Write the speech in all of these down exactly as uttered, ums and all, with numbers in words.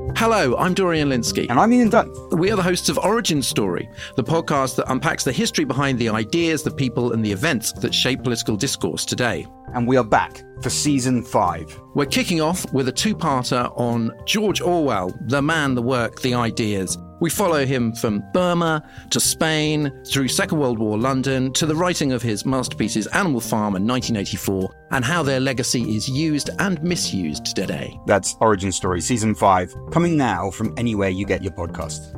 Hello, I'm Dorian Linsky. And I'm Ian Dunn. We are the hosts of Origin Story, the podcast that unpacks the history behind the ideas, the people, and the events that shape political discourse today. And we are back for season five. We're kicking off with a two-parter on George Orwell, the man, the work, the ideas. We follow him from Burma to Spain, through Second World War London, to the writing of his masterpieces Animal Farm in nineteen eighty-four, and how their legacy is used and misused today. That's Origin Story, season five, coming now from anywhere you get your podcasts.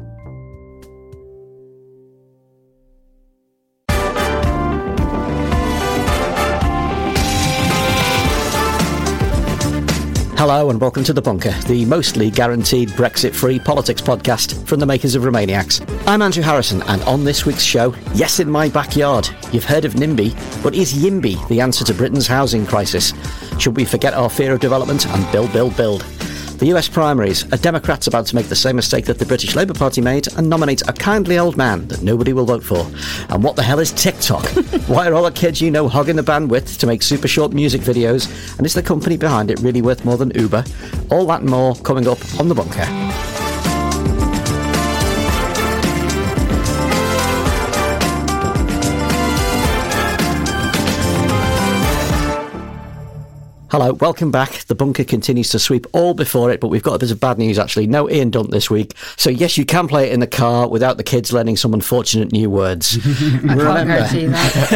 Hello and welcome to The Bunker, the mostly guaranteed Brexit-free politics podcast from the makers of Romaniacs. I'm Andrew Harrison, and on this week's show, yes, in my backyard, you've heard of NIMBY, but is YIMBY the answer to Britain's housing crisis? Should we forget our fear of development and build, build, build? The U S primaries, a Democrat's about to make the same mistake that the British Labour Party made and nominate a kindly old man that nobody will vote for. And what the hell is TikTok? Why are all the kids you know hogging the bandwidth to make super short music videos? And is the company behind it really worth more than Uber? All that and more coming up on The Bunker. Hello, welcome back. The Bunker continues to sweep all before it, but we've got a bit of bad news actually. No Ian Dunt this week. So yes, you can play it in the car without the kids learning some unfortunate new words. I can't guarantee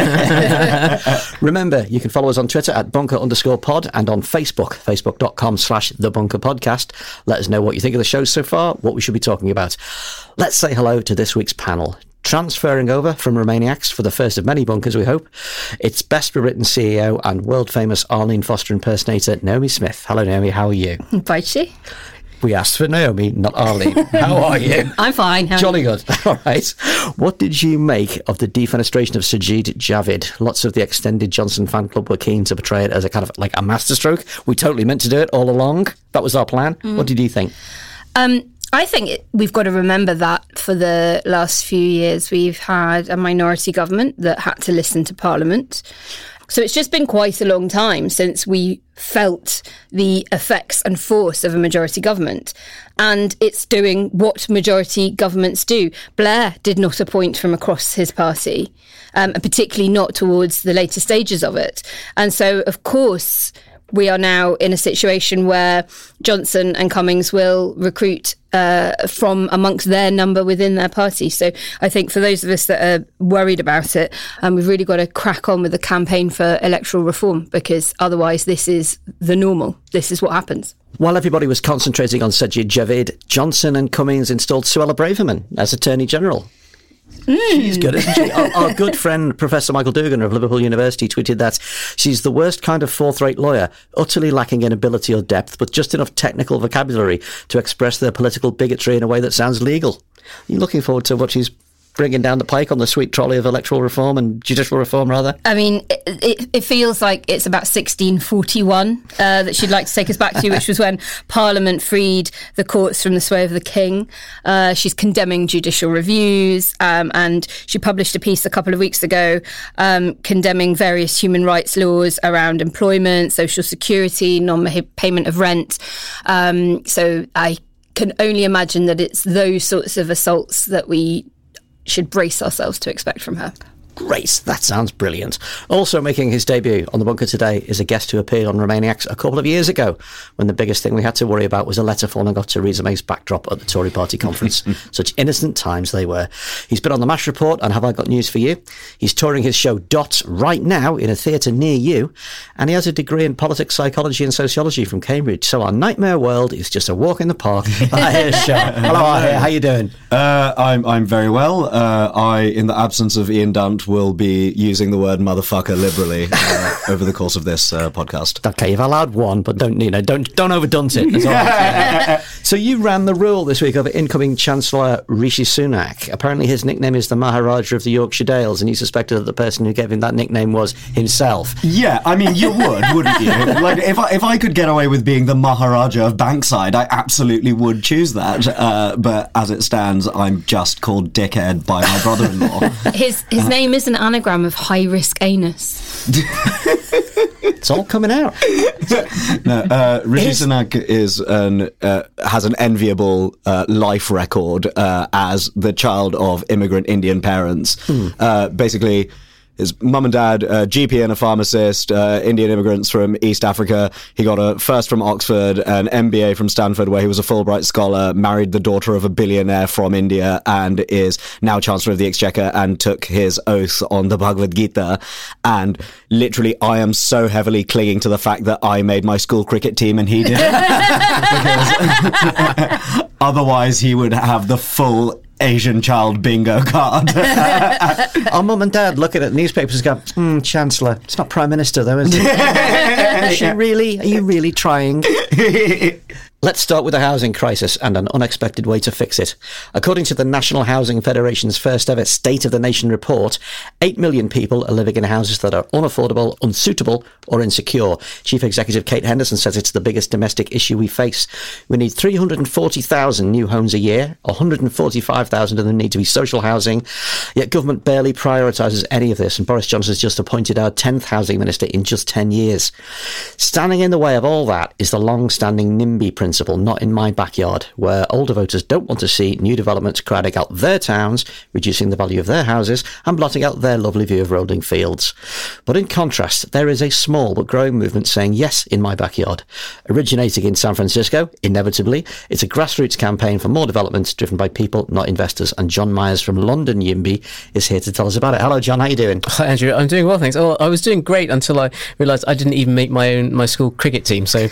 that. Remember, you can follow us on Twitter at bunker underscore pod and on Facebook, facebook.com slash the bunker podcast. Let us know what you think of the show so far, what we should be talking about. Let's say hello to this week's panel. Transferring over from Romaniacs for the first of many bunkers, we hope. It's Best Rewritten C E O and world-famous Arlene Foster impersonator, Naomi Smith. Hello, Naomi. How are you? Bye, she. We asked for Naomi, not Arlene. How are you? I'm fine. How Jolly good. All right. What did you make of the defenestration of Sajid Javid? Lots of the extended Johnson fan club were keen to portray it as a kind of like a masterstroke. We totally meant to do it all along. That was our plan. Mm. What did you think? Um... I think it, we've got to remember that for the last few years we've had a minority government that had to listen to Parliament. So it's just been quite a long time since we felt the effects and force of a majority government. And it's doing what majority governments do. Blair did not appoint from across his party, um, and particularly not towards the later stages of it. And so, of course, we are now in a situation where Johnson and Cummings will recruit uh, from amongst their number within their party. So I think for those of us that are worried about it, um, we've really got to crack on with the campaign for electoral reform, because otherwise this is the normal. This is what happens. While everybody was concentrating on Sajid Javid, Johnson and Cummings installed Suella Braverman as Attorney General. Mm. She's good, isn't she? Our, our good friend, Professor Michael Dugan of Liverpool University, tweeted that she's the worst kind of fourth-rate lawyer, utterly lacking in ability or depth, but just enough technical vocabulary to express their political bigotry in a way that sounds legal. Are you looking forward to what she's bringing down the pike on the sweet trolley of electoral reform and judicial reform, rather? I mean, it, it, it feels like it's about sixteen forty-one uh, that she'd like to take us back to, which was when Parliament freed the courts from the sway of the king. Uh, she's condemning judicial reviews, um, and she published a piece a couple of weeks ago um, condemning various human rights laws around employment, social security, non-payment of rent. Um, so I can only imagine that it's those sorts of assaults that we should brace ourselves to expect from her. Great, that sounds brilliant. Also making his debut on The Bunker today is a guest who appeared on Romaniacs a couple of years ago, when the biggest thing we had to worry about was a letter falling off Theresa May's backdrop at the Tory party conference. Such innocent times they were. He's been on the MASH Report, and have I got news for you? He's touring his show Dot right now in a theatre near you, and he has a degree in politics, psychology and sociology from Cambridge. So our nightmare world is just a walk in the park. Ahir Shah. Hello, Ahir. How you doing? Uh, I'm I'm very well. Uh, I, in the absence of Ian Dunt, will be using the word motherfucker liberally uh, over the course of this uh, podcast. Okay, you've allowed one, but don't you know? Don't don't overdunt it. That's all I'm saying. So you ran the rule this week of incoming Chancellor Rishi Sunak. Apparently, his nickname is the Maharaja of the Yorkshire Dales, and you suspected that the person who gave him that nickname was himself. Yeah, I mean, you would, wouldn't you? Like, if I if I could get away with being the Maharaja of Bankside, I absolutely would choose that. Uh, but as it stands, I'm just called dickhead by my brother-in-law. His his uh, name is an anagram of high risk anus. It's all coming out. no, uh, Rishi Sunak is an uh, has has an enviable uh, life record uh, as the child of immigrant Indian parents. Mm. Uh, basically, his mum and dad, uh, G P and a pharmacist, uh, Indian immigrants from East Africa. He got a first from Oxford, an M B A from Stanford, where he was a Fulbright scholar, married the daughter of a billionaire from India, and is now Chancellor of the Exchequer, and took his oath on the Bhagavad Gita. And literally, I am so heavily clinging to the fact that I made my school cricket team and he didn't. Because otherwise, he would have the full Asian child bingo card. Our mum and dad look at it, newspapers and go, mm, Chancellor. It's not Prime Minister, though, is it? Is she really? Are you really trying? Let's start with the housing crisis and an unexpected way to fix it. According to the National Housing Federation's first ever State of the Nation report, eight million people are living in houses that are unaffordable, unsuitable or insecure. Chief Executive Kate Henderson says it's the biggest domestic issue we face. We need three hundred forty thousand new homes a year, one hundred forty-five thousand of them need to be social housing, yet government barely prioritises any of this, and Boris Johnson has just appointed our tenth housing minister in just ten years. Standing in the way of all that is the long-standing NIMBY principle. Principle, not in my backyard, where older voters don't want to see new developments crowding out their towns, reducing the value of their houses and blotting out their lovely view of rolling fields. But in contrast, there is a small but growing movement saying yes in my backyard. Originating in San Francisco, inevitably, it's a grassroots campaign for more development driven by people, not investors. And John Myers from London YIMBY is here to tell us about it. Hello, John. How you doing? Hi, Andrew. I'm doing well, thanks. Oh, I was doing great until I realised I didn't even make my own my school cricket team. So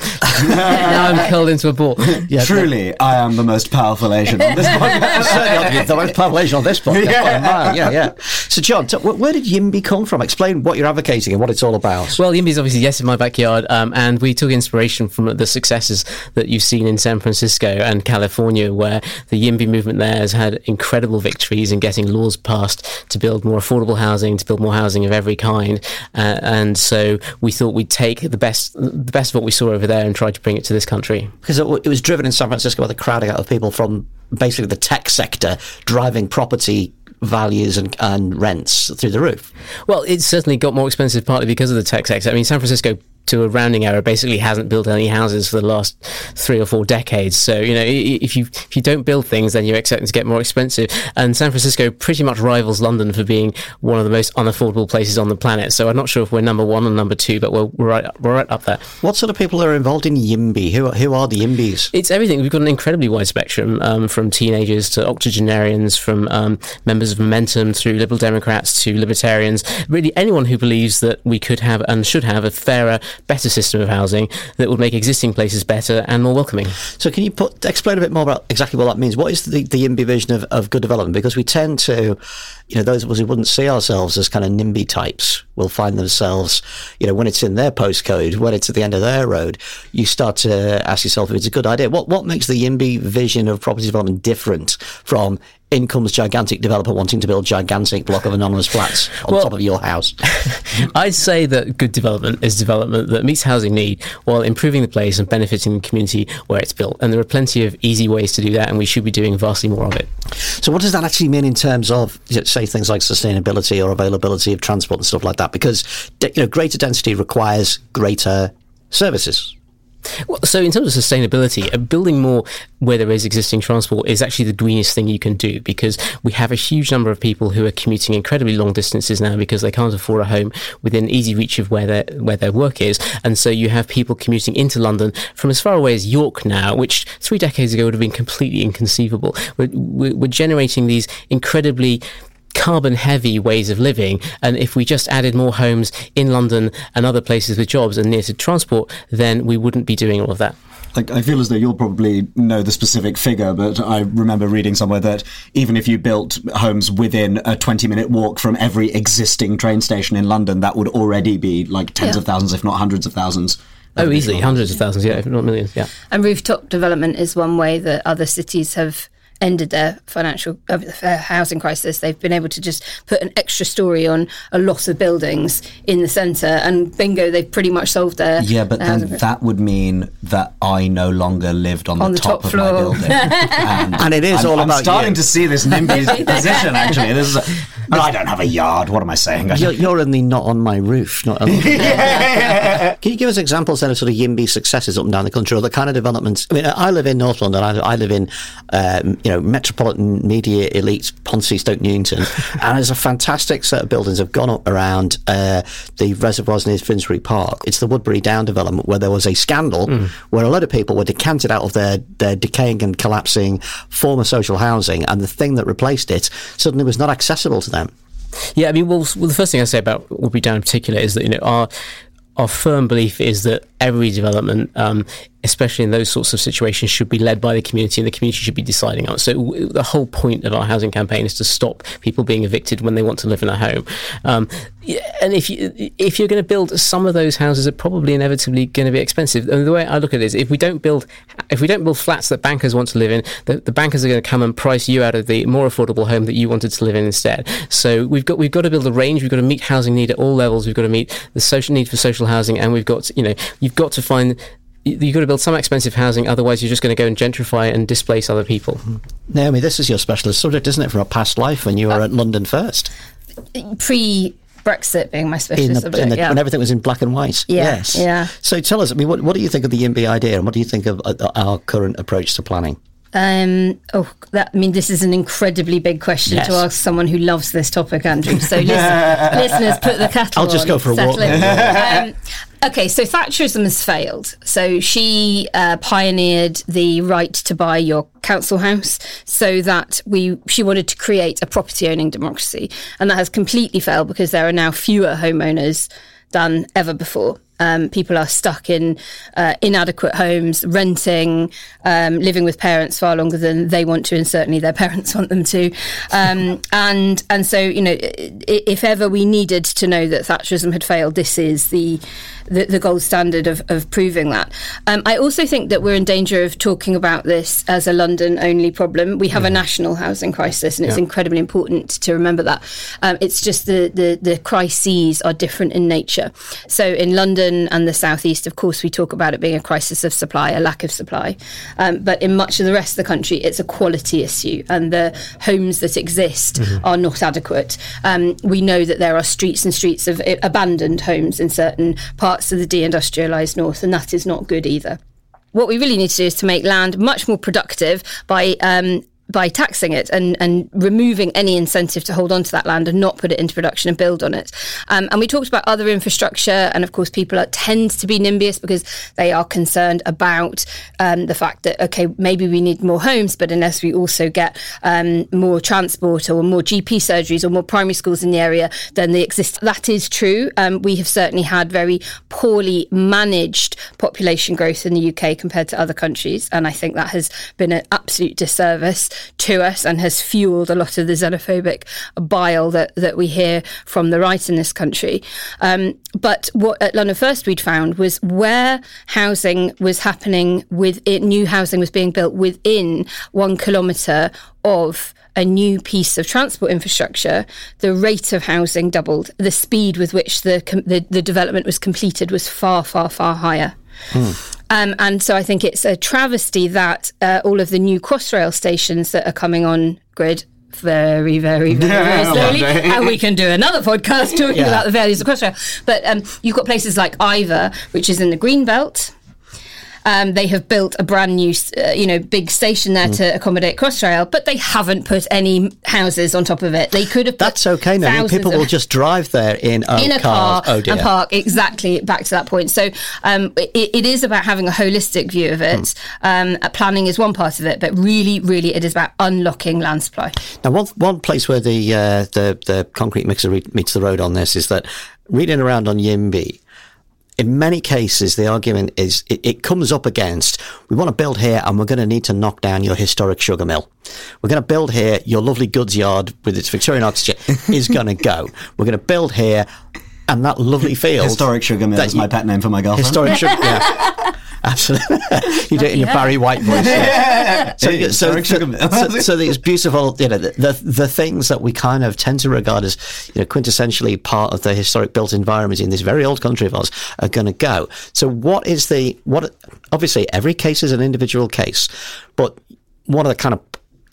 now I'm curled into a ball. Yeah, Truly, but I am the most powerful Asian on this podcast. Certainly the most powerful Asian on this podcast. Yeah, yeah, yeah. So, John, t- where did YIMBY come from? Explain what you're advocating and what it's all about. Well, YIMBY is obviously yes in my backyard, um, and we took inspiration from the successes that you've seen in San Francisco and California, where the YIMBY movement there has had incredible victories in getting laws passed to build more affordable housing, to build more housing of every kind, uh, and so we thought we'd take the best, the best of what we saw over there and try to bring it to this country. Because it, it was driven in San Francisco by the crowding out of people from basically the tech sector, driving property values and, and rents through the roof. Well, it's certainly got more expensive partly because of the tech sector. I mean, San Francisco, to a rounding error, basically hasn't built any houses for the last three or four decades. So, you know, if you if you don't build things, then you're expecting to get more expensive. And San Francisco pretty much rivals London for being one of the most unaffordable places on the planet. So I'm not sure if we're number one or number two, but we're, we're right we're right up there. What sort of people are involved in YIMBY? Who, who are the YIMBYs? It's everything. We've got an incredibly wide spectrum, um, from teenagers to octogenarians, from um, members of Momentum through Liberal Democrats to Libertarians. Really anyone who believes that we could have and should have a fairer, better system of housing that would make existing places better and more welcoming. So can you put, explain a bit more about exactly what that means? What is the, the YIMBY vision of, of good development? Because we tend to, you know, those of us who wouldn't see ourselves as kind of NIMBY types will find themselves, you know, when it's in their postcode, when it's at the end of their road, you start to ask yourself if it's a good idea. What, what makes the YIMBY vision of property development different from in comes gigantic developer wanting to build gigantic block of anonymous flats on well, top of your house? I'd say that good development is development that meets housing need while improving the place and benefiting the community where it's built. And there are plenty of easy ways to do that, and we should be doing vastly more of it. So what does that actually mean in terms of, say, things like sustainability or availability of transport and stuff like that? Because, you know, greater density requires greater services. Well, so in terms of sustainability, uh, building more where there is existing transport is actually the greenest thing you can do, because we have a huge number of people who are commuting incredibly long distances now because they can't afford a home within easy reach of where their where their work is. And so you have people commuting into London from as far away as York now, which three decades ago would have been completely inconceivable. We're, we're generating these incredibly carbon heavy ways of living, and if we just added more homes in London and other places with jobs and near to transport, then we wouldn't be doing all of that. Like, I feel as though you'll probably know the specific figure, but I remember reading somewhere that even if you built homes within a twenty minute walk from every existing train station in London, that would already be like tens yeah. of thousands, if not hundreds of thousands. Oh, easily, hundreds of thousands, yeah, if not millions, yeah. And rooftop development is one way that other cities have ended their financial uh, housing crisis. They've been able to just put an extra story on a lot of buildings in the centre, and bingo, they've pretty much solved their yeah but then crisis. That would mean that I no longer lived on, on the, the top, top of floor. My building. and, and it is I'm, all I'm about starting you. to see this NIMBY position, actually. This is a, And I don't have a yard. What am I saying? You're, you're only not on my roof. Not on Can you give us examples then of sort of YIMBY successes up and down the country, or the kind of developments? I mean, I live in North London. I, I live in, um, you know, metropolitan media elite Ponsonby, Stoke Newington, and there's a fantastic set of buildings have gone up around uh, the reservoirs near Finsbury Park. It's the Woodbury Down development where there was a scandal mm. where a lot of people were decanted out of their, their decaying and collapsing former social housing, and the thing that replaced it suddenly was not accessible to them. Yeah, I mean, well, well the first thing I say about Woodbury Down in particular is that, you know, our our firm belief is that every development, um, especially in those sorts of situations, should be led by the community, and the community should be deciding on it. So w- the whole point of our housing campaign is to stop people being evicted when they want to live in a home. Um, and if you if you're going to build some of those houses, are probably inevitably going to be expensive. And the way I look at it is, if we don't build if we don't build flats that bankers want to live in, the, the bankers are going to come and price you out of the more affordable home that you wanted to live in instead. So we've got we've got to build a range. We've got to meet housing need at all levels. We've got to meet the social need for social housing, and we've got to, you know you've got to find. You've got to build some expensive housing, otherwise you're just going to go and gentrify and displace other people. Naomi, this is your specialist subject, isn't it, from a past life when you were uh, at London First? Pre-Brexit being my specialist in the, subject, in the, yeah. When everything was in black and white. Yeah, yes. yeah. So tell us, I mean, what, what do you think of the YIMBY idea, and what do you think of uh, our current approach to planning? Um, oh, that, I mean, this is an incredibly big question yes. to ask someone who loves this topic, Andrew. So listen, listeners, put the kettle on. I'll just go for a walk. um, okay, so Thatcherism has failed. So she uh, pioneered the right to buy your council house, so that we she wanted to create a property-owning democracy. And that has completely failed because there are now fewer homeowners than ever before. Um, people are stuck in uh, inadequate homes, renting, um, living with parents far longer than they want to, and certainly their parents want them to. Um, and and so, you know, if ever we needed to know that Thatcherism had failed, this is the the, the gold standard of, of proving that. Um, I also think that we're in danger of talking about this as a London-only problem. We have yeah. a national housing crisis, and it's yeah. incredibly important to remember that. Um, it's just the, the, the crises are different in nature. So in London and the southeast, of course, we talk about it being a crisis of supply, a lack of supply. Um, but in much of the rest of the country, it's a quality issue, and the homes that exist mm-hmm. are not adequate. Um, we know that there are streets and streets of abandoned homes in certain parts of the deindustrialised north, and that is not good either. What we really need to do is to make land much more productive by um, by taxing it and, and removing any incentive to hold on to that land and not put it into production and build on it. Um, and we talked about other infrastructure, and of course people are, tend to be NIMBYist because they are concerned about um, the fact that, okay, maybe we need more homes, but unless we also get um, more transport or more G P surgeries or more primary schools in the area, then they exist. That is true. Um, we have certainly had very poorly managed population growth in the U K compared to other countries, and I think that has been an absolute disservice to us and has fueled a lot of the xenophobic bile that, that we hear from the right in this country. Um, but what at London First we'd found was where housing was happening, with it, new housing was being built within one kilometre of a new piece of transport infrastructure, the rate of housing doubled. The speed with which the the, the development was completed was far, far, far higher. Hmm. Um, and so I think it's a travesty that uh, all of the new Crossrail stations that are coming on grid very, very, very, very slowly, and we can do another podcast talking yeah. about the values of Crossrail. But um, you've got places like Iver, which is in the Greenbelt. Um, they have built a brand new, uh, you know, big station there mm. to accommodate Crossrail, but they haven't put any houses on top of it. They could have. Put That's okay. No, people will just drive there in, um, in a cars. car oh, dear. and park. Exactly. Back to that point. So um, it, it is about having a holistic view of it. Mm. Um, planning is one part of it, but really, really, it is about unlocking land supply. Now, one one place where the uh, the the concrete mixer re- meets the road on this is that reading around on YIMBY, in many cases, the argument is it, it comes up against, we want to build here and we're going to need to knock down your historic sugar mill. We're going to build here, your lovely goods yard with its Victorian architecture is going to go. We're going to build here, and that lovely field. Historic sugar mill is my pet name for my girlfriend. Historic sugar, yeah. Absolutely. You do it in your Barry White voice. Yeah. So, hey, so, so, so, so these beautiful, you know, the, the the things that we kind of tend to regard as, you know, quintessentially part of the historic built environment in this very old country of ours are going to go. So what is the, what? Obviously, every case is an individual case, but one of the kind of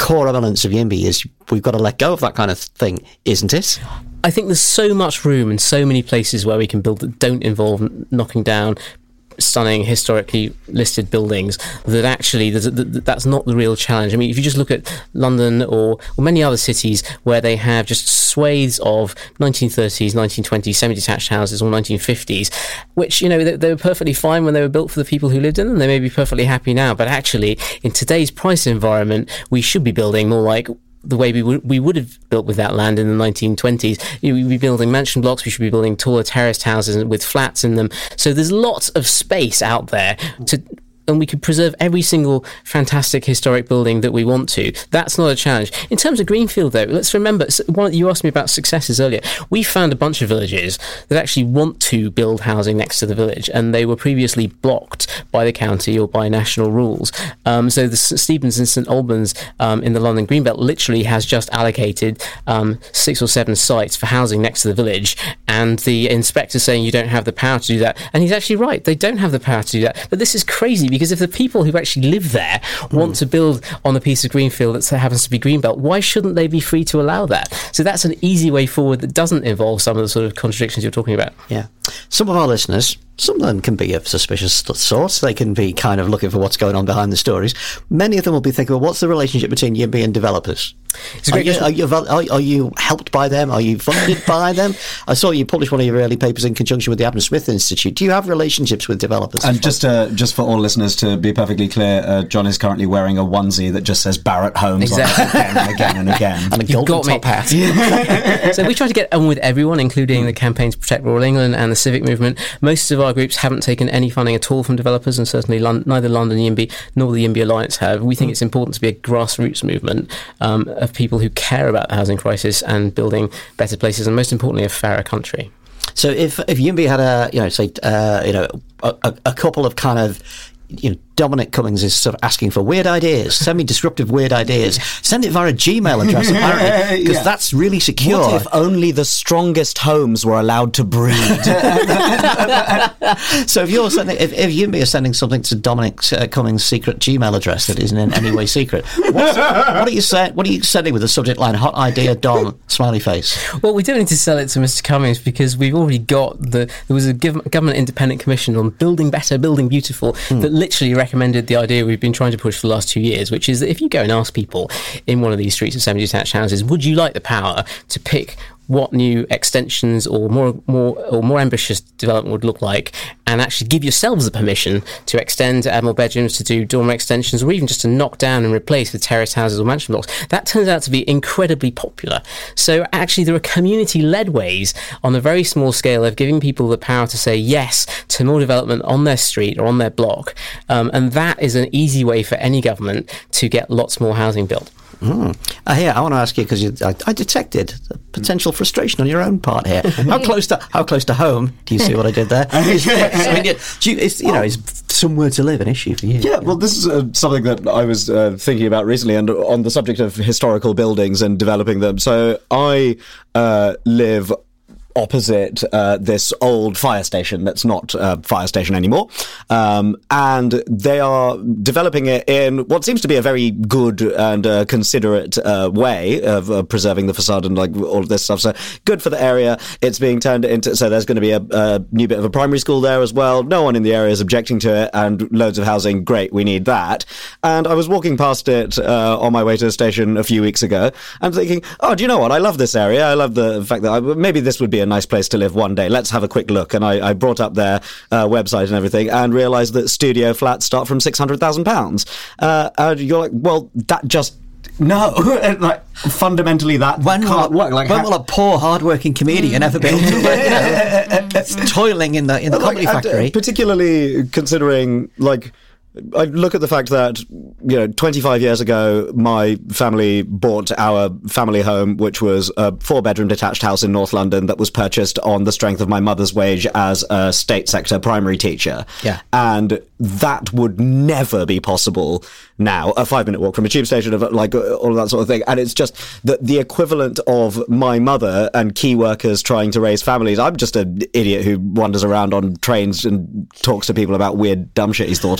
core elements of YIMBY is we've got to let go of that kind of thing, isn't it? I think there's so much room and so many places where we can build that don't involve knocking down stunning historically listed buildings that actually there's a, that's not the real challenge. I mean, if you just look at London or, or many other cities where they have just swathes of nineteen thirties, nineteen twenties semi-detached houses or nineteen fifties, which, you know, they, they were perfectly fine when they were built for the people who lived in them. They may be perfectly happy now, but actually in today's price environment, we should be building more like the way we would we would have built with that land in the nineteen twenties. You know, we'd be building mansion blocks, we should be building taller terraced houses with flats in them. So there's lots of space out there to... and we could preserve every single fantastic historic building that we want to. That's not a challenge. In terms of Greenfield, though, let's remember, one, you asked me about successes earlier. We found a bunch of villages that actually want to build housing next to the village, and they were previously blocked by the county or by national rules. Um, so the Stephens and St Albans um, in the London Greenbelt literally has just allocated um, six or seven sites for housing next to the village, and the inspector's saying you don't have the power to do that. And he's actually right. They don't have the power to do that. But this is crazy, because if the people who actually live there want mm. to build on a piece of greenfield that happens to be greenbelt, why shouldn't they be free to allow that? So that's an easy way forward that doesn't involve some of the sort of contradictions you're talking about. Yeah. Some of our listeners, some of them can be of suspicious sorts. They can be kind of looking for what's going on behind the stories. Many of them will be thinking, well, what's the relationship between YIMBY and developers? It's a great are, you, are, you, are, are you helped by them? Are you funded by them? I saw you publish one of your early papers in conjunction with the Adam Smith Institute. Do you have relationships with developers? And just uh, just for all listeners to be perfectly clear, uh, John is currently wearing a onesie that just says Barratt Homes exactly. on it again and again and again. And a You've golden top hat. So we try to get on with everyone, including mm. the Campaign to Protect Rural England and the Civic Movement. Most of our groups haven't taken any funding at all from developers, and certainly Lon- neither London YIMBY nor the YIMBY Alliance have. We think mm. it's important to be a grassroots movement um, of people who care about the housing crisis and building better places, and most importantly, a fairer country. So if if YIMBY had a, you know, say, uh, you know, a, a couple of kind of, you know, Dominic Cummings is sort of asking for weird ideas, semi-disruptive weird ideas. Send it via a Gmail address, apparently, because yeah. that's really secure. What if only the strongest homes were allowed to breed? So if you're sending, if, if YIMBY is sending something to Dominic uh, Cummings' secret Gmail address that isn't in any way secret, what's, what are you saying? What are you sending with the subject line "Hot idea, Dom"? Smiley face. Well, we don't need to sell it to Mister Cummings because we've already got the. There was a government independent commission on building better, building beautiful mm. that literally recommended the idea we've been trying to push for the last two years, which is that if you go and ask people in one of these streets of semi-detached houses, would you like the power to pick what new extensions or more more or more ambitious development would look like, and actually give yourselves the permission to extend, to add more bedrooms, to do dormer extensions, or even just to knock down and replace with terrace houses or mansion blocks. That turns out to be incredibly popular. So actually there are community-led ways on a very small scale of giving people the power to say yes to more development on their street or on their block, um, and that is an easy way for any government to get lots more housing built. Mm. Uh, here, I want to ask you, because I, I detected a potential frustration on your own part here. How close to how close to home? Do you see what I did there? I mean, yeah, do you, it's, you know, is somewhere to live an issue for you? Yeah, well, this is uh, something that I was uh, thinking about recently, and on the subject of historical buildings and developing them. So I uh, live opposite uh, this old fire station that's not a fire station anymore. Um, and they are developing it in what seems to be a very good and uh, considerate uh, way of uh, preserving the facade and like all of this stuff. So good for the area. It's being turned into, so there's going to be a, a new bit of a primary school there as well. No one in the area is objecting to it, and loads of housing. Great, we need that. And I was walking past it uh, on my way to the station a few weeks ago and thinking, oh, do you know what? I love this area. I love the fact that I, maybe this would be a nice place to live one day. Let's have a quick look. And I, I brought up their uh, website and everything and realised that studio flats start from six hundred thousand pounds. Uh, and you're like, well, that just... No, like fundamentally that when can't will, work. Like, when ha- will a poor, hard-working comedian ever be able to, like, you know, toiling in the in the comedy like, factory? Uh, particularly considering, like, I look at the fact that, you know, twenty-five years ago, my family bought our family home, which was a four-bedroom detached house in North London that was purchased on the strength of my mother's wage as a state sector primary teacher. Yeah. And that would never be possible now. A five-minute walk from a tube station, of like all of that sort of thing. And it's just the, the equivalent of my mother and key workers trying to raise families. I'm just an idiot who wanders around on trains and talks to people about weird, dumb shit he's thought of.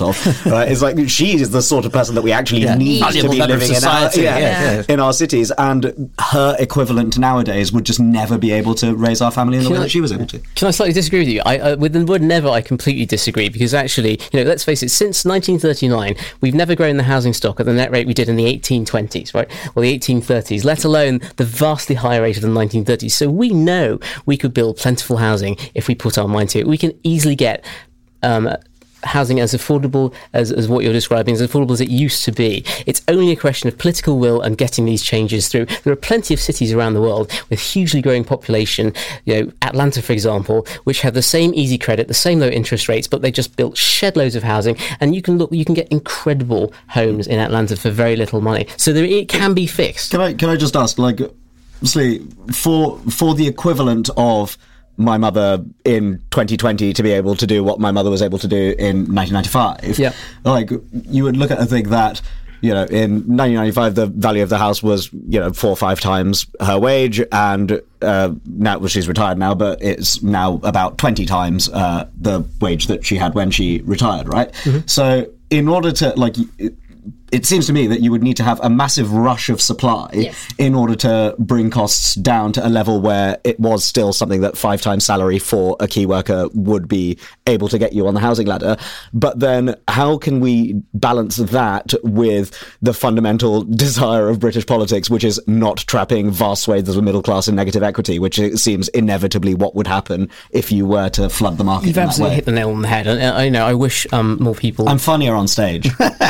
Right? It's like she is the sort of person that we actually Yeah. need to Valuable be member of living in our, society, yeah, yeah, yeah. in our cities, and her equivalent nowadays would just never be able to raise our family in the Can way I- that she was able to. Can I slightly disagree with you? I, uh, with the word never, I completely disagree, because actually, you know, let's face it, since nineteen thirty-nine, we've never grown the housing stock at the net rate we did in the eighteen twenties, right? Or the eighteen thirties, let alone the vastly higher rate of the nineteen thirties. So we know we could build plentiful housing if we put our mind to it. We can easily get um, housing as affordable as, as what you're describing, as affordable as it used to be. It's only a question of political will and getting these changes through. There are plenty of cities around the world with hugely growing population, you know, Atlanta, for example, which have the same easy credit, the same low interest rates, but they just built shed loads of housing, and you can look, you can get incredible homes in Atlanta for very little money. So there, it can be fixed. Can I can I just ask, like, obviously, for for the equivalent of my mother in twenty twenty to be able to do what my mother was able to do in nineteen ninety-five, Yeah. like, you would look at and think that, you know, in nineteen ninety-five, the value of the house was, you know, four or five times her wage, and uh, now, well, she's retired now, but it's now about twenty times uh, the wage that she had when she retired, right? Mm-hmm. So, in order to, like, it, it seems to me that you would need to have a massive rush of supply Yes. in order to bring costs down to a level where it was still something that five times salary for a key worker would be able to get you on the housing ladder. But then how can we balance that with the fundamental desire of British politics, which is not trapping vast swathes of the middle class in negative equity, which it seems inevitably what would happen if you were to flood the market You've in that absolutely way? hit the nail on the head. And I, I know, I wish um, more people... I'm funnier on stage.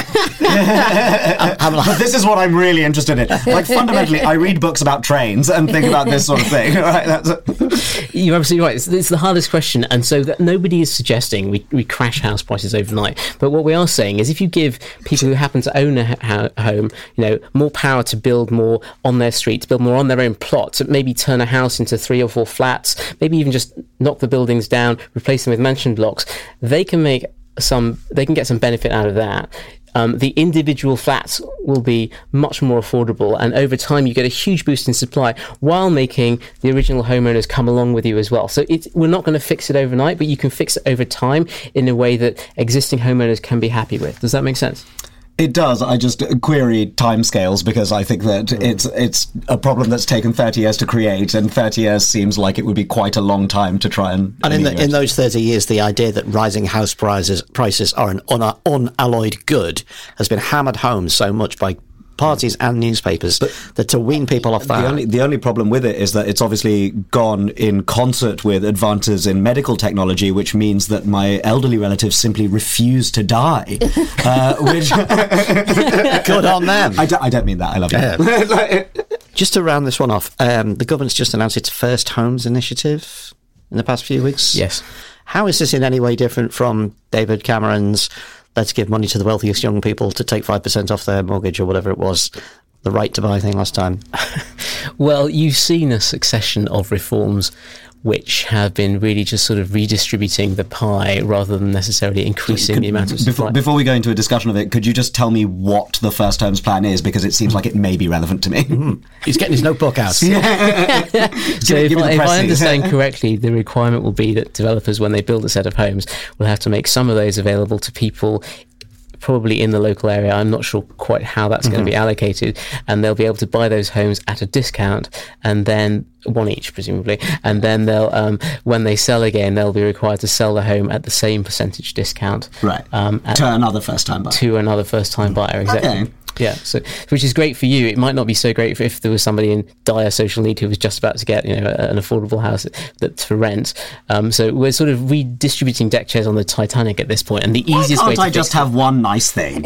But this is what I'm really interested in. Like, fundamentally, I read books about trains and think about this sort of thing. Right? That's You're absolutely right. It's, it's the hardest question, and so that nobody is suggesting we, we crash house prices overnight. But what we are saying is, if you give people who happen to own a ha- home, you know, more power to build more on their street, to build more on their own plot, to maybe turn a house into three or four flats, maybe even just knock the buildings down, replace them with mansion blocks, they can make some. They can get some benefit out of that. Um, the individual flats will be much more affordable, and over time you get a huge boost in supply while making the original homeowners come along with you as well. So it's, we're not going to fix it overnight, but you can fix it over time in a way that existing homeowners can be happy with. Does that make sense? It does. I just query timescales because I think that it's it's a problem that's taken thirty years to create, and thirty years seems like it would be quite a long time to try and. And in, the, in ameliorate. those thirty years, the idea that rising house prices prices are an un- unalloyed good has been hammered home so much by parties and newspapers that to wean people off that. The only, the only problem with it is that it's obviously gone in concert with advances in medical technology, which means that my elderly relatives simply refuse to die. uh, which Good on them. I, do, I don't mean that. I love you. Just to round this one off, um, the government's just announced its First Homes initiative in the past few weeks. Yes. How is this in any way different from David Cameron's let's give money to the wealthiest young people to take five percent off their mortgage or whatever it was, the right to buy thing last time? Well, you've seen a succession of reforms which have been really just sort of redistributing the pie rather than necessarily increasing Could- the amount of supply. before, before we go into a discussion of it, could you just tell me what the First Homes plan is? Because it seems like it may be relevant to me. He's getting his notebook out. So Give it- if, give it I, the if I pressing. understand correctly, the requirement will be that developers, when they build a set of homes, will have to make some of those available to people probably in the local area. I'm not sure quite how that's mm-hmm. going to be allocated, and they'll be able to buy those homes at a discount, and then one each presumably, and then they'll um, when they sell again, they'll be required to sell the home at the same percentage discount, Right. Um, at, to another first-time buyer. to another first-time buyer, exactly. Okay. Yeah, so which is great for you. It might not be so great if, if there was somebody in dire social need who was just about to get, you know, an affordable house that's for rent. Um, so we're sort of redistributing deck chairs on the Titanic at this point, and the Why easiest can't way to I fix just it- have one nice thing?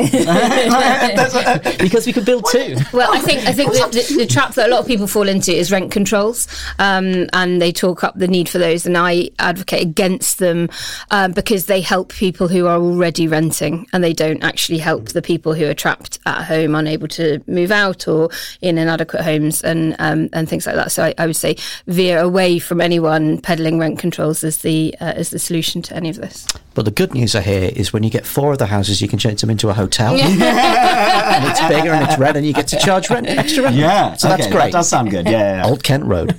because we could build two. Well, I think I think the, the, the trap that a lot of people fall into is rent controls, um, and they talk up the need for those, and I advocate against them um, because they help people who are already renting, and they don't actually help the people who are trapped at home, unable to move out or in inadequate homes and um, and things like that. So I, I would say veer away from anyone peddling rent controls as the uh, as the solution to any of this. But the good news I hear is when you get four of the houses, you can change them into a hotel. And it's bigger and it's red, and you get to charge rent, extra rent. Yeah, so that's okay, great. That does sound good. Yeah, yeah. Old Kent Road.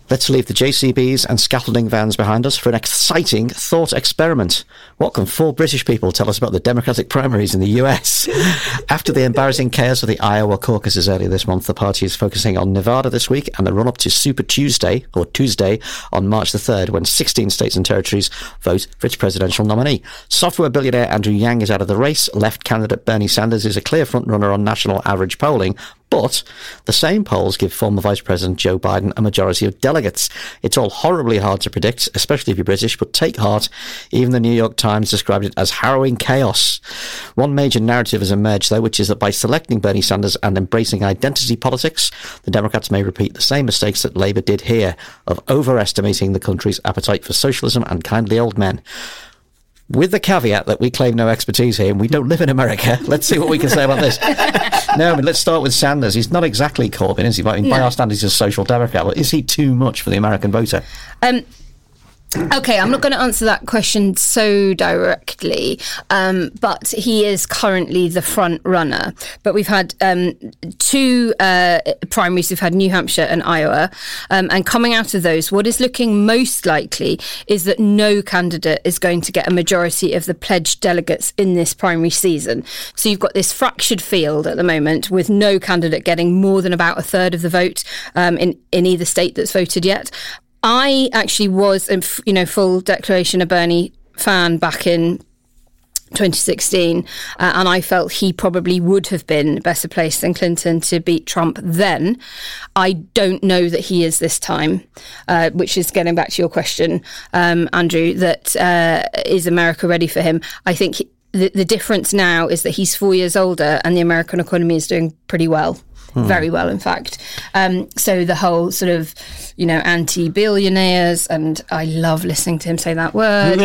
Let's leave the J C Bs and scaffolding vans behind us for an exciting thought experiment. What can four British people tell us about the Democratic primaries in the U S? After the embarrassing chaos of the Iowa caucuses earlier this month, the party is focusing on Nevada this week and the run-up to Super Tuesday, or Tuesday, on March the third, when sixteen states and territories vote for its presidential nominee. Software billionaire Andrew Yang is out of the race. Left candidate Bernie Sanders is a clear front-runner on national average polling, but the same polls give former Vice President Joe Biden a majority of delegates. It's all horribly hard to predict, especially if you're British, but take heart. Even the New York Times described it as harrowing chaos. One major narrative has emerged, though, which is that by selecting Bernie Sanders and embracing identity politics, the Democrats may repeat the same mistakes that Labour did here, of overestimating the country's appetite for socialism and kindly old men. With the caveat that we claim no expertise here and we don't live in America, let's see what we can say about this. No, I mean, let's start with Sanders. He's not exactly Corbyn, is he? I mean, by no. our standards, he's a social democrat, but is he too much for the American voter? Um, Okay, I'm not going to answer that question so directly, um, but he is currently the front runner. But we've had um, two uh, primaries. We've had New Hampshire and Iowa. Um, and coming out of those, what is looking most likely is that no candidate is going to get a majority of the pledged delegates in this primary season. So you've got this fractured field at the moment with no candidate getting more than about a third of the vote um, in, in either state that's voted yet. I actually was, you know, full declaration of Bernie fan back in twenty sixteen, uh, and I felt he probably would have been better placed than Clinton to beat Trump then. I don't know that he is this time, uh, which is getting back to your question, um, Andrew, that uh, is America ready for him? I think he, the, the difference now is that he's four years older and the American economy is doing pretty well. Hmm. Very well, in fact. Um, so the whole sort of, you know, anti-billionaires, and I love listening to him say that word,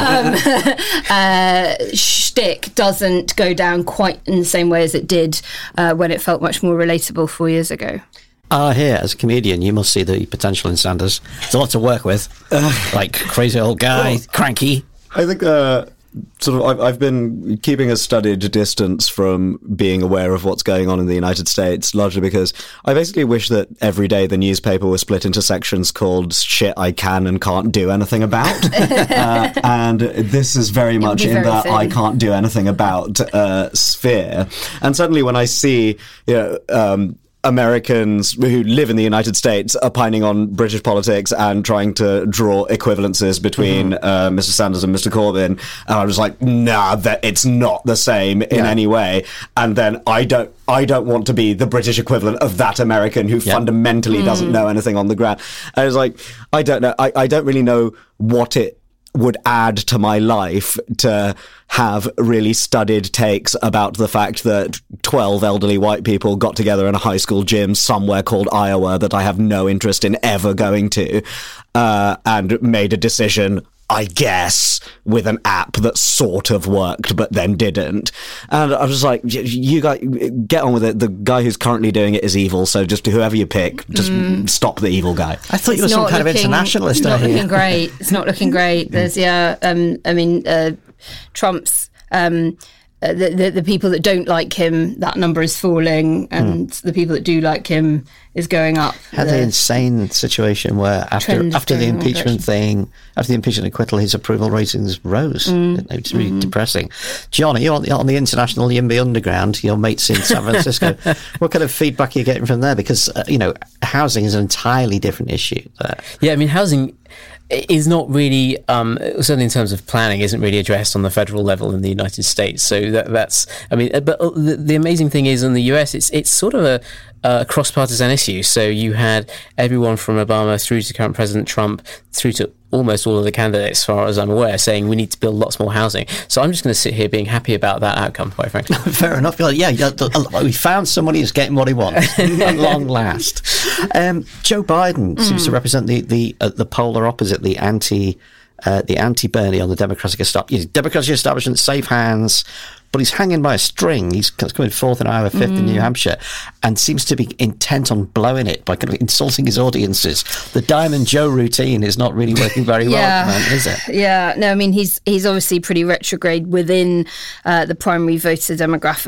um, uh, shtick doesn't go down quite in the same way as it did uh, when it felt much more relatable four years ago. Ah, here, as a comedian, you must see the potential in Sanders. It's a lot to work with. Like, crazy old guy, well, cranky. I think... Uh Sort of, I've, I've been keeping a studied distance from being aware of what's going on in the United States, largely because I basically wish that every day the newspaper was split into sections called shit I can and can't do anything about. uh, and this is very much in the I can't do anything about uh, sphere. And suddenly when I see, you know, um, Americans who live in the United States opining on British politics and trying to draw equivalences between mm-hmm. uh, Mister Sanders and Mister Corbyn, and I was like, nah, that it's not the same in yeah. any way. And then I don't, I don't want to be the British equivalent of that American who yeah. fundamentally mm. doesn't know anything on the ground. I was like, I don't know, I, I don't really know what it would add to my life to have really studied takes about the fact that twelve elderly white people got together in a high school gym somewhere called Iowa that I have no interest in ever going to, uh, and made a decision, I guess, with an app that sort of worked but then didn't. And I was just like, you guys, get on with it. The guy who's currently doing it is evil, so just whoever you pick, just mm. stop the evil guy. I thought you were some kind looking, of internationalist. It's not looking here. great. It's not looking great. There's, yeah, um, I mean, uh, Trump's... Um, The, the the people that don't like him, that number is falling, and mm. the people that do like him is going up. Had the insane situation where after after the impeachment thing, after the impeachment acquittal, his approval ratings rose. Mm. It's really mm-hmm. depressing. John, are you on the, on the international Yimby Underground? Your mates in San Francisco. What kind of feedback are you getting from there? Because uh, you know, housing is an entirely different issue there. Yeah, I mean, housing is not really, um, certainly in terms of planning, isn't really addressed on the federal level in the United States. So that, that's, I mean, but the, the amazing thing is in the U S, it's it's sort of a, a cross-partisan issue. So you had everyone from Obama through to current President Trump, through to almost all of the candidates, as far as I'm aware, saying we need to build lots more housing. So I'm just going to sit here being happy about that outcome, quite frankly. Fair enough. Yeah, yeah, we found somebody who's getting what he wants at long last. Um, Joe Biden mm. seems to represent the the uh, the polar opposite, the anti uh, the anti Bernie on the Democratic establishment. Democratic establishment, safe hands. But he's hanging by a string. He's coming fourth in Iowa, fifth mm. in New Hampshire, and seems to be intent on blowing it by kind of insulting his audiences. The Diamond Joe routine is not really working very well yeah. at the moment, is it? Yeah, no, I mean, he's he's obviously pretty retrograde within uh, the primary voter demographic.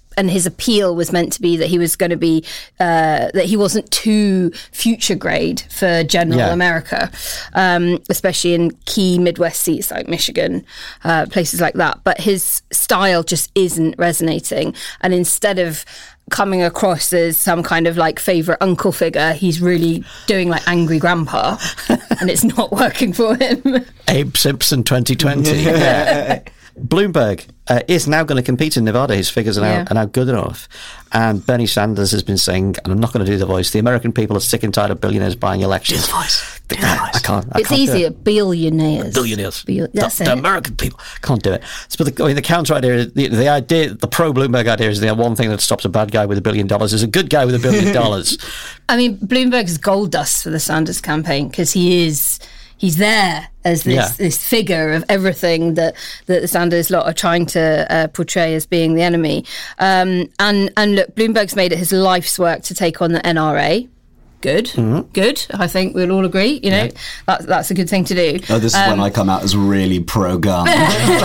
and his appeal was meant to be that he was going to be uh, that he wasn't too future grade for general Yeah. America, um, especially in key Midwest seats like Michigan, uh, places like that. But his style just isn't resonating, and instead of coming across as some kind of like favourite uncle figure, he's really doing like angry grandpa, and it's not working for him. Abe Simpson twenty twenty. Bloomberg uh, is now going to compete in Nevada. His figures are now, Yeah. are now good enough. And Bernie Sanders has been saying, and I'm not going to do the voice, the American people are sick and tired of billionaires buying elections. Do the voice. Do the I voice. can't. I It's can't do easier, it. billionaires. Billionaires. Bill- that's the, it. the American people can't do it. So, but the, I mean, the counter idea, the, the idea, the pro Bloomberg idea is the one thing that stops a bad guy with a billion dollars is a good guy with a billion dollars. I mean, Bloomberg's gold dust for the Sanders campaign because he is. He's there as this, Yeah. this figure of everything that, that the Sanders lot are trying to uh, portray as being the enemy. Um, and, and look, Bloomberg's made it his life's work to take on the N R A. Good, Mm-hmm. good. I think we'll all agree. You know, that, that's a good thing to do. Oh, this is when I come out as really pro-gun. no,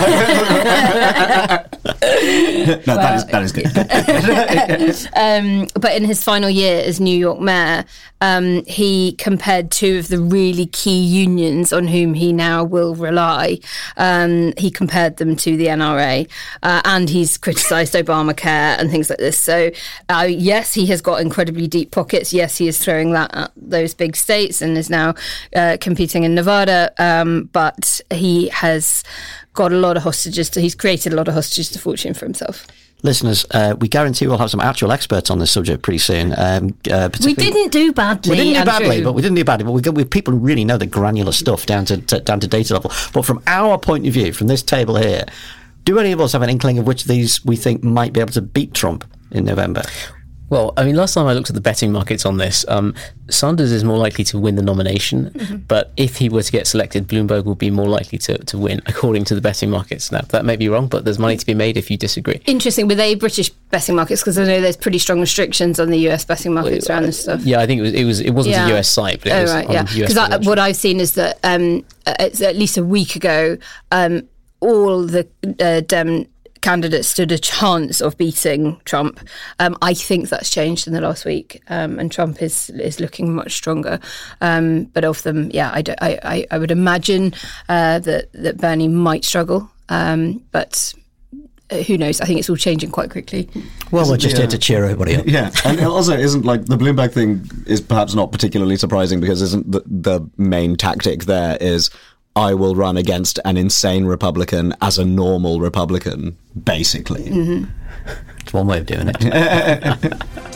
that is that is good. Um, but in his final year as New York mayor, um, he compared two of the really key unions on whom he now will rely. Um, he compared them to the N R A, uh, and he's criticised Obamacare and things like this. So, uh, yes, he has got incredibly deep pockets. Yes, he is throwing that at those big states and is now uh, competing in Nevada. Um, but he has got a lot of hostages. To, he's created a lot of hostages to fortune for himself. Listeners, uh, we guarantee we'll have some actual experts on this subject pretty soon. Um, uh, We particularly- didn't do badly. We didn't do Andrew. badly, but we didn't do badly. But we got we people who really know the granular stuff down to, to down to data level. But from our point of view, from this table here, do any of us have an inkling of which of these we think might be able to beat Trump in November? Well, I mean, last time I looked at the betting markets on this, um, Sanders is more likely to win the nomination, Mm-hmm. but if he were to get selected, Bloomberg will be more likely to, to win, according to the betting markets. Now, that may be wrong, but there's money to be made if you disagree. Interesting. Were they British betting markets? Because I know there's pretty strong restrictions on the U S betting markets around this stuff. Yeah, I think it was. It was. It wasn't Yeah. a U S site, but it Oh, was right, on yeah. U S Because presidential. what I've seen is that um, uh, it's at least a week ago, um, all the uh, Dem candidates stood a chance of beating Trump. Um, I think that's changed in the last week, um, and Trump is is looking much stronger. Um, but of them, yeah, I, don't- I, I, I would imagine uh, that that Bernie might struggle, um, but. Uh, who knows? I think it's all changing quite quickly. Well, we're just yeah. here to cheer everybody up. Yeah, and also isn't like the Bloomberg thing is perhaps not particularly surprising because isn't the, the main tactic there is I will run against an insane Republican as a normal Republican, basically. Mm-hmm. It's one way of doing it.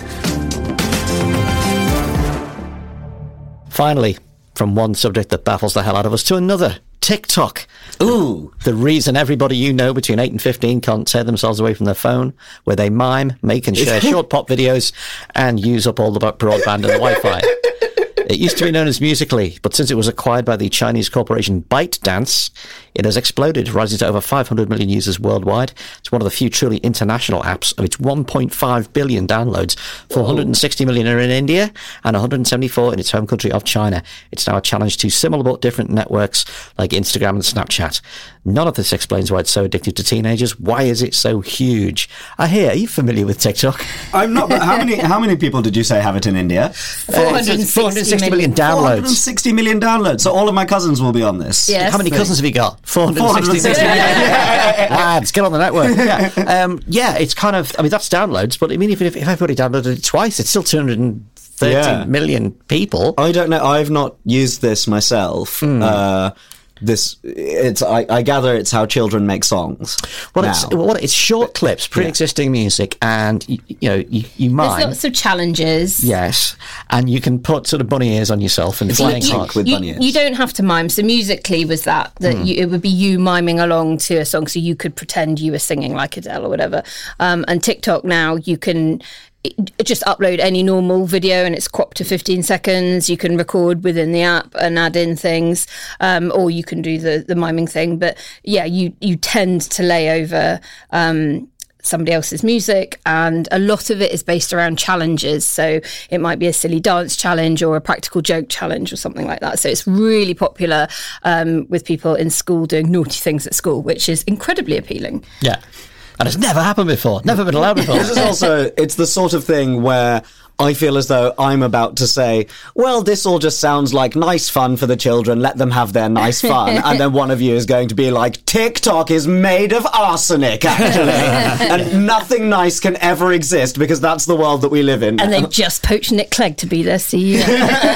Finally, from one subject that baffles the hell out of us to another. TikTok. Ooh, the reason everybody you know between eight and fifteen can't tear themselves away from their phone, where they mime, make and share short pop videos, and use up all the broadband and the Wi-Fi. It used to be known as Musical.ly, but since it was acquired by the Chinese corporation ByteDance, it has exploded, rising to over five hundred million users worldwide. It's one of the few truly international apps of its one point five billion downloads. four hundred sixty million are in India and one hundred seventy-four in its home country of China. It's now a challenge to similar but different networks like Instagram and Snapchat. None of this explains why it's so addictive to teenagers. Why is it so huge? I hear, are you familiar with TikTok? I'm not. But how many? How many people did you say have it in India? four hundred four hundred sixty million four hundred downloads. sixty million downloads. So all of my cousins will be on this. Yes. How many cousins have you got? four hundred sixty four hundred sixty million. Lads, get on the network. Yeah. Um, yeah, it's kind of, I mean, that's downloads, but I mean, if, if everybody downloaded it twice, it's still two hundred thirty Yeah. million people. I don't know. I've not used this myself. Uh, this it's. I, I gather it's how children make songs. Well, now. it's, well, it's short clips, pre-existing music, and, you, you know, you, you There's mime. lots of challenges. Yes, and you can put sort of bunny ears on yourself and It's flying like cars. TikTok with you, bunny ears. you don't have to mime. So Musical.ly was that that you, it would be you miming along to a song, so you could pretend you were singing like Adele or whatever. Um, and TikTok now you can it- just upload any normal video and it's cropped to fifteen seconds. You can record within the app and add in things, um, or you can do the the miming thing. But yeah, you you tend to lay over. Um, somebody else's music, and a lot of it is based around challenges. So it might be a silly dance challenge or a practical joke challenge or something like that. So it's really popular um, with people in school doing naughty things at school, which is incredibly appealing. Yeah. And it's never happened before. Never been allowed before. This is also, it's the sort of thing where I feel as though I'm about to say, well, this all just sounds like nice fun for the children. Let them have their nice fun. And then one of you is going to be like, TikTok is made of arsenic, actually. And nothing nice can ever exist because that's the world that we live in. And they've just poached Nick Clegg to be their C E O.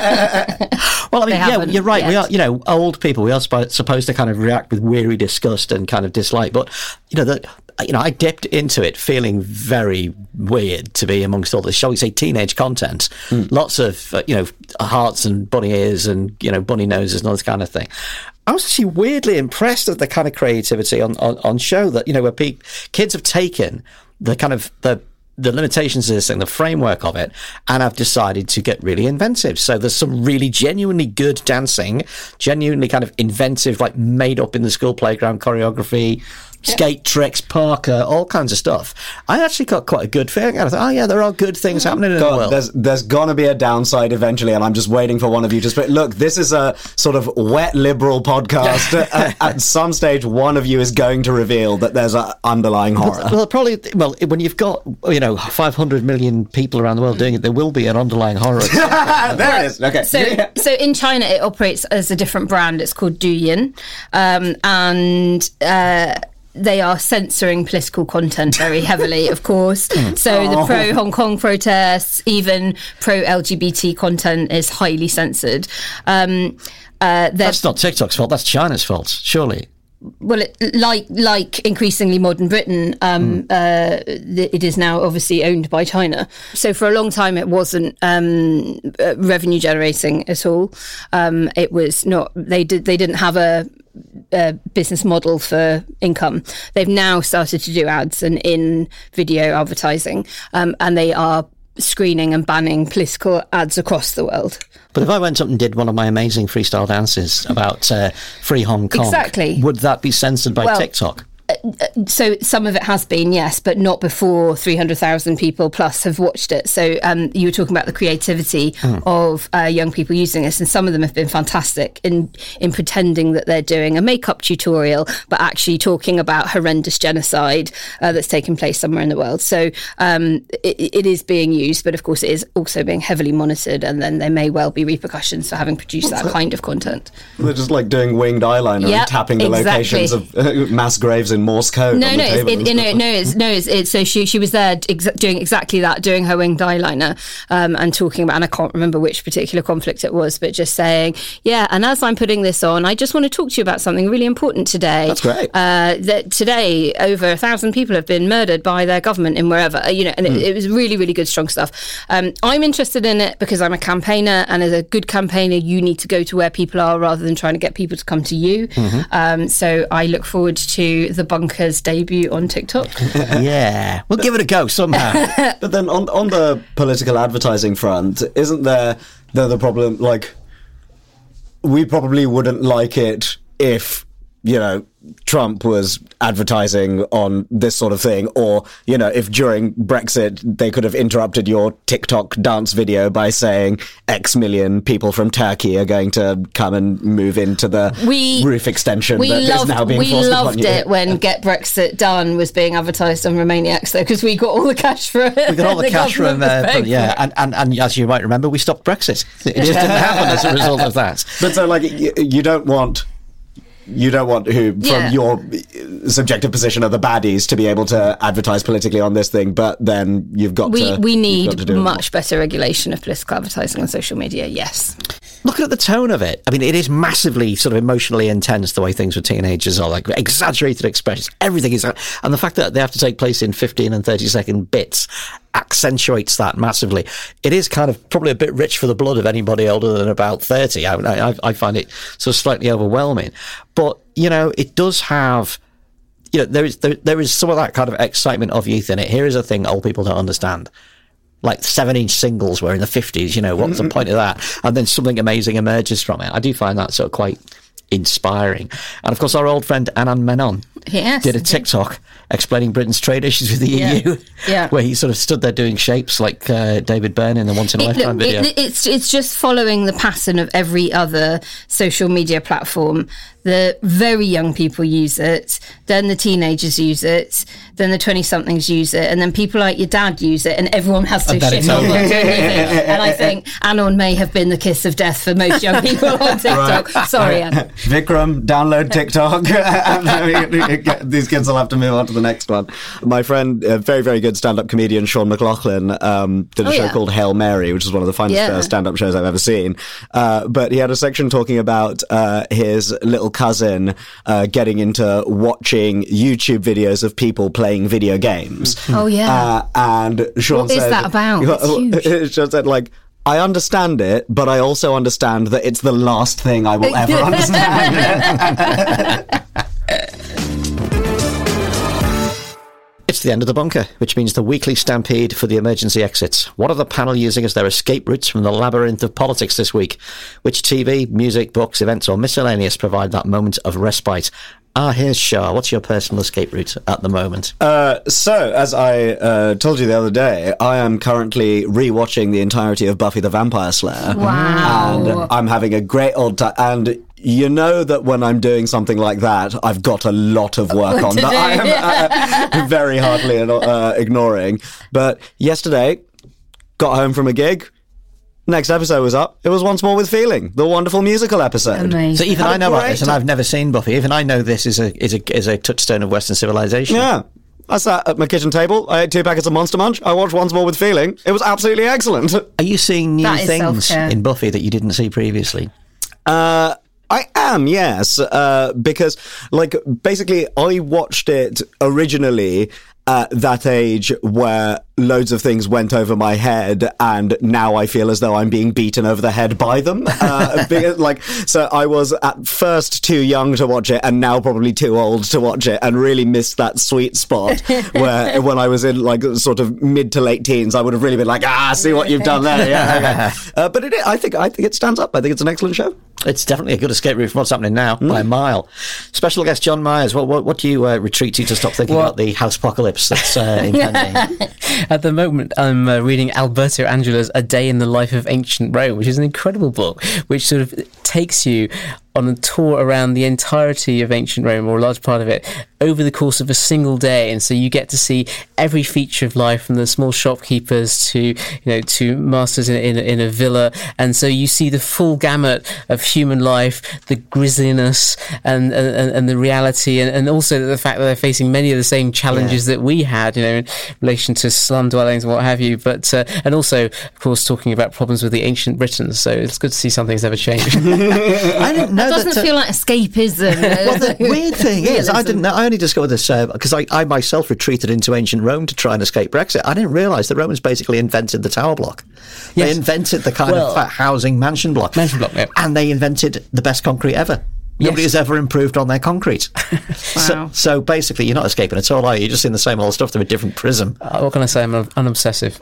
Well, I mean, They yeah, haven't you're right. yet. We are, you know, old people, we are sp- supposed to kind of react with weary disgust and kind of dislike. But, you know, the, you know, I dipped into it feeling very weird to be amongst all this, shall we say, teenage content. Mm. Lots of, uh, you know, hearts and bunny ears and, you know, bunny noses and all this kind of thing. I was actually weirdly impressed at the kind of creativity on, on, on show that, you know, where pe- kids have taken the kind of the the limitations of this thing, the framework of it, and I've decided to get really inventive. So there's some really genuinely good dancing, genuinely kind of inventive, like made up in the school playground choreography, skate yeah. tricks, parkour, all kinds of stuff. I actually got quite a good feeling. I thought, oh yeah, there are good things happening in God, the world. There's, there's gonna be a downside eventually, and I'm just waiting for one of you to sp- look, this is a sort of wet liberal podcast. at, at some stage, one of you is going to reveal that there's an underlying horror. Well, probably, well, when you've got, you know, five hundred million people around the world doing it, there will be an underlying horror. There it is. Okay. So, Yeah. so in China, it operates as a different brand. It's called Douyin, um, and uh, they are censoring political content very heavily, of course. So the pro-Hong Kong protests, even pro-L G B T content is highly censored. Um, uh, That's not TikTok's fault. That's China's fault, surely. Well, it, like like increasingly modern Britain, um, mm. uh, th- it is now obviously owned by China. So for a long time, it wasn't um, uh, revenue generating at all. Um, it was not. They did. They didn't have a, a business model for income. They've now started to do ads and in video advertising, um, and they are screening and banning political ads across the world. But if I went up and did one of my amazing freestyle dances about uh, Free Hong Kong, exactly. would that be censored by well, TikTok? So some of it has been, yes, but not before three hundred thousand people plus have watched it. So um, you were talking about the creativity mm. of uh, young people using this, and some of them have been fantastic in in pretending that they're doing a makeup tutorial, but actually talking about horrendous genocide uh, that's taken place somewhere in the world. So um, it, it is being used, but of course it is also being heavily monitored, and then there may well be repercussions for having produced What's that, that kind of content. They're just like doing winged eyeliner yep, and tapping the exactly. locations of uh, mass graves in Morse code. No, on no, the table it, it, no, no, it's, no. It's, it's so she she was there ex- doing exactly that, doing her winged eyeliner, um, and talking about. And I can't remember which particular conflict it was, but just saying, yeah. And as I'm putting this on, I just want to talk to you about something really important today. That's great. Uh, that today over a thousand people have been murdered by their government in wherever, you know, and mm. it, it was really, really good, strong stuff. Um, I'm interested in it because I'm a campaigner, and as a good campaigner, you need to go to where people are rather than trying to get people to come to you. Mm-hmm. Um, so I look forward to the Bunker's debut on TikTok. Yeah, we'll give it a go somehow. But then on on the political advertising front, isn't there the, the problem, like, we probably wouldn't like it if, you know, Trump was advertising on this sort of thing, or, you know, if during Brexit they could have interrupted your TikTok dance video by saying X million people from Turkey are going to come and move into the we, roof extension we that loved, is now being we forced loved upon you. it when Get Brexit Done was being advertised on Romaniacs, though, because we got all the cash for it. We got all the, the cash from there, uh, yeah, and, and, and as you might remember, we stopped Brexit. It just didn't happen as a result of that. But so, like, you, you don't want... You don't want who, from yeah. your subjective position, of the baddies to be able to advertise politically on this thing, but then you've got we, to... We need to do much better regulation of political advertising on social media, yes. Looking at the tone of it, I mean, it is massively sort of emotionally intense, the way things with teenagers are, like exaggerated expressions, everything is... And the fact that they have to take place in fifteen and thirty second bits accentuates that massively. It is kind of probably a bit rich for the blood of anybody older than about thirty. I, I, I find it sort of slightly overwhelming. But, you know, it does have... You know, there is there, there is some of that kind of excitement of youth in it. Here is a thing old people don't understand. Like seven-inch singles were in the fifties, you know, what's the point of that? And then something amazing emerges from it. I do find that sort of quite inspiring. And, of course, our old friend Anand Menon yes, did a TikTok explaining Britain's trade issues with the yeah. E U, yeah. where he sort of stood there doing shapes like uh, David Byrne in the Once in a Lifetime it, video. It, it's, it's just following the pattern of every other social media platform the very young people use it, then the teenagers use it, then the twenty-somethings use it, and then people like your dad use it, and everyone has to shift over to anything. And I think Anon may have been the kiss of death for most young people on TikTok. Right. Sorry, Anon. Vikram, download TikTok. These kids will have to move on to the next one. My friend, a very, very good stand-up comedian, Sean McLaughlin, um, did a oh, show yeah. called Hail Mary, which is one of the finest Yeah. uh, stand-up shows I've ever seen. Uh, but he had a section talking about uh, his little cousin uh, getting into watching YouTube videos of people playing video games. Oh, yeah. Uh, and Sean What said... is that about? It's huge. Sean said, like, I understand it, but I also understand that it's the last thing I will ever understand. It's the end of the bunker, which means the weekly stampede for the emergency exits. What are the panel using as their escape routes from the labyrinth of politics this week? Which T V, music, books, events or miscellaneous provide that moment of respite? Ah, here's Shah. What's your personal escape route at the moment? Uh, so, as I uh, told you the other day, I am currently rewatching the entirety of Buffy the Vampire Slayer. Wow. And I'm having a great old time. And you know that when I'm doing something like that, I've got a lot of work on that I am uh, very hardly uh, ignoring. But yesterday, got home from a gig. Next episode was up. It was Once More with Feeling, the wonderful musical episode. Amazing. So even Had I a know about great this, and time. I've never seen Buffy. Even I know this is a is a is a touchstone of Western civilization. Yeah. I sat at my kitchen table. I ate two packets of Monster Munch. I watched Once More with Feeling. It was absolutely excellent. Are you seeing new That is things self-care. in Buffy that you didn't see previously? Uh, I am, yes, uh, because, like, basically, I watched it originally at that age where loads of things went over my head, and now I feel as though I'm being beaten over the head by them. Uh, because, like, so I was at first too young to watch it, and now probably too old to watch it, and really missed that sweet spot where, when I was in like sort of mid to late teens, I would have really been like, ah, see what you've done there. Yeah, okay. uh, but it, I think I think it stands up. I think it's an excellent show. It's definitely a good escape route from what's happening now by a mile. Special guest John Myers. What what, what do you uh, retreat to to stop thinking Well- about the house apocalypse that's uh, impending? At the moment, I'm uh, reading Alberto Angela's A Day in the Life of Ancient Rome, which is an incredible book, which sort of takes you on a tour around the entirety of ancient Rome, or a large part of it, over the course of a single day. And so you get to see every feature of life, from the small shopkeepers to, you know, to masters in, in, in a villa. And so you see the full gamut of human life, the grisliness and, and, and the reality, and, and also the fact that they're facing many of the same challenges yeah. that we had, you know, in relation to slum dwellings and what have you. But, uh, and also, of course, talking about problems with the ancient Britons. So it's good to see something's ever changed. I didn't know It doesn't that, uh, feel like escapism. Well, the weird thing is, I didn't know. I only discovered this because I, I myself retreated into ancient Rome to try and escape Brexit. I didn't realise the Romans basically invented the tower block. They Yes. invented the kind Well, of fat housing mansion block. Mansion block, yeah. And they invented the best concrete ever. Nobody Yes. has ever improved on their concrete. so, Wow. so basically, you're not escaping at all, are you? You're just seeing the same old stuff through a different prism. Uh, what can I say? I'm an unobsessive.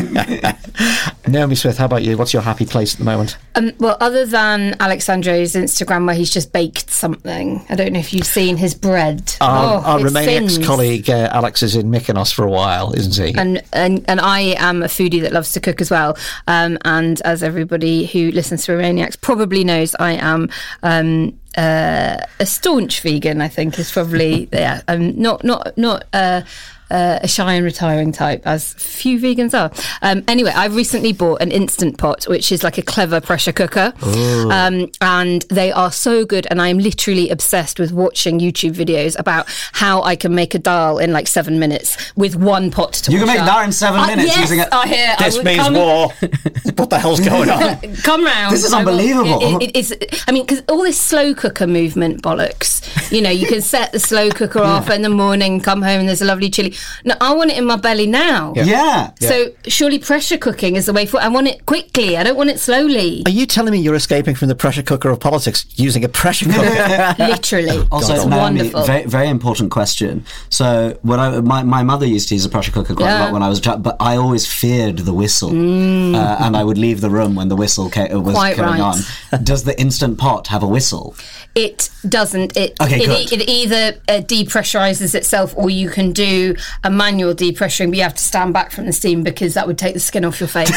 Naomi Smith, how about you? What's your happy place at the moment? Um, well, other than Alexandro's Instagram where he's just baked something. I don't know if you've seen his bread. Our, oh, our it Romanian thins. ex-colleague uh, Alex is in Mykonos for a while, isn't he? And, and and I am a foodie that loves to cook as well. Um, and as everybody who listens to Romaniacs probably knows, I am um, uh, a staunch vegan. I think is probably yeah. I'm not not not. Uh, Uh, a shy and retiring type, as few vegans are. Um, anyway, I recently bought an Instant Pot, which is like a clever pressure cooker. Um, and they are so good. And I'm literally obsessed with watching YouTube videos about how I can make a dal in like seven minutes with one pot to You can wash make up. that in seven Uh, minutes yes, using it. I hear. I This would means come- war. What the hell's going on? Come round. This is I will- unbelievable. It, it, it's, I mean, because all this slow cooker movement bollocks. You know, you can set the slow cooker off in the morning, come home, and there's a lovely chili. No, I want it in my belly now. Yeah. So surely pressure cooking is the way forward. I want it quickly. I don't want it slowly. Are you telling me you're escaping from the pressure cooker of politics using a pressure cooker? Literally. Also, it's Naomi, wonderful. very, very important question. So, when I my, my mother used to use a pressure cooker quite a Yeah. lot when I was a child, but I always feared the whistle, Mm. uh, and I would leave the room when the whistle ca- was Quite going right. on. Does the Instant Pot have a whistle? It doesn't. It Okay, it, good. it either uh, depressurizes itself, or you can do a manual depressuring, but you have to stand back from the steam because that would take the skin off your face.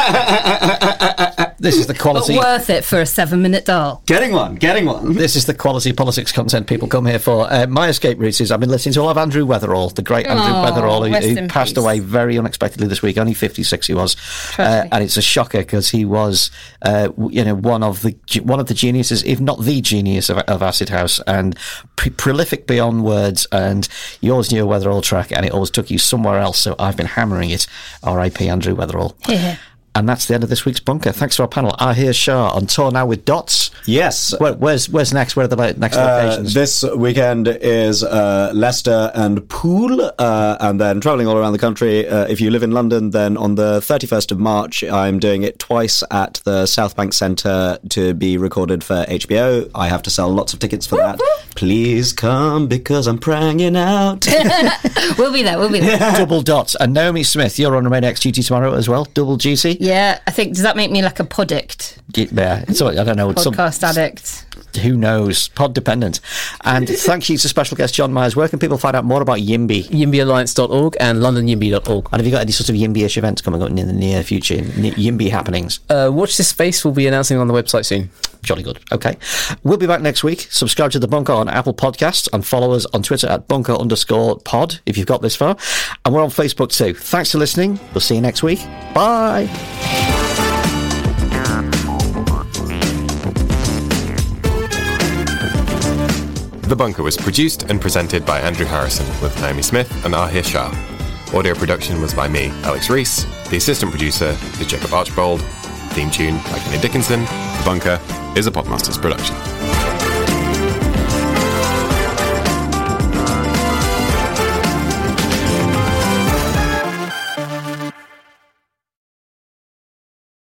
This is the quality. But worth it for a seven-minute dial. Getting one, getting one. This is the quality politics content people come here for. Uh, my escape route is I've been listening to all of Andrew Weatherall, the great Andrew Oh, Weatherall, rest who, in who passed peace. away very unexpectedly this week. Only fifty-six he was, uh, me. and it's a shocker because he was, uh, w- you know, one of the ge- one of the geniuses, if not the genius of, of Acid House, and pre- prolific beyond words. And you always knew a Weatherall track, and it always took you somewhere else. So I've been hammering it. R I P Andrew Weatherall. Yeah. And that's the end of this week's Bunker. Thanks to our panel. Ahir Shah on tour now with Dots. Yes. Where, where's where's next? Where are the lo- next Uh, locations? this weekend is uh, Leicester and Poole, uh, and then travelling all around the country. Uh, if you live in London, then on the thirty-first of March, I'm doing it twice at the South Bank Centre to be recorded for H B O. I have to sell lots of tickets for that. Please come because I'm pranging out. We'll be there, we'll be there. Double Dots. And Naomi Smith, you're on Remain X duty tomorrow as well. Double G C. Yeah, I think, does that make me like a poddict? Yeah, it's, I don't know. It's some, Podcast addict. who knows? Pod dependent. And thank you to special guest John Myers. Where can people find out more about Yimby? yimby alliance dot org and london yimby dot org. And have you got any sort of Yimby-ish events coming up in the near future? N- Yimby happenings? Uh, watch this space. We'll be announcing on the website soon. Jolly good. Okay. We'll be back next week. Subscribe to The Bunker on Apple Podcasts and follow us on Twitter at bunker underscore pod if you've got this far. And we're on Facebook too. Thanks for listening. We'll see you next week. Bye. The Bunker was produced and presented by Andrew Harrison with Naomi Smith and Ahir Shah. Audio production was by me, Alex Rees. The assistant producer is Jacob Archbold. Theme tune by Kenny Dickinson. The Bunker is a Podmasters production.